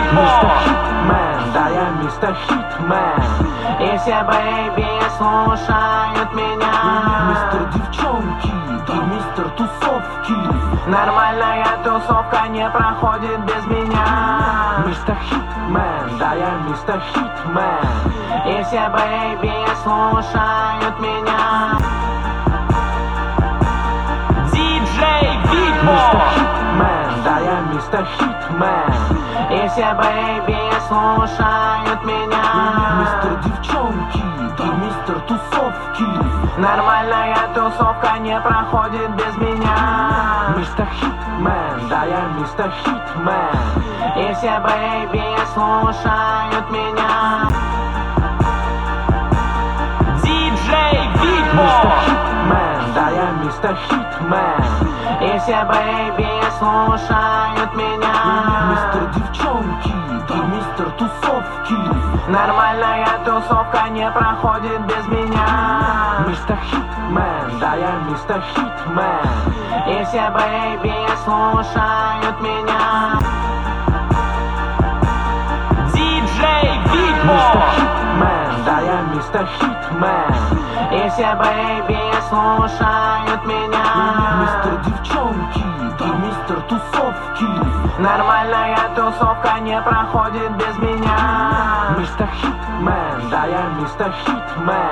Мистер Хитмен, да я мистер Хитмен, и все бэйби слушают меня. Мистер девчонки и мистер тусовки. Нормальная тусовка не проходит без меня. Мистер Хитмен, Да я мистер Хитмен, и все бэйби слушают меня. Диджей Витмо. Мистер Хитмен, Да я мистер Хитмен, и все бэйби слушают меня. мистер девчонки и мистер тусовки. Нормальная тусовка не проходит без меня. Мистер Хитмен, Да я мистер Хитмен, и все бэйби слушают меня. Диджей Витмо. Мистер Хитмен, Да я мистер Хитмен, и все бэйби слушают меня. мистер девчонки и мистер тусовки. Нормальная тусовка не проходит без меня. Мистер Хитмен, Да я мистер Хитмен, и все бэйби слушают меня. Диджей Витмо. Мистер Хитмен, Да я мистер Хитмен, и все бэйби слушают меня. мистер девчонки и мистер тусовки. Нормальная тусовка не проходит без меня. Мистер Хитмен, Да я мистер Хитмен.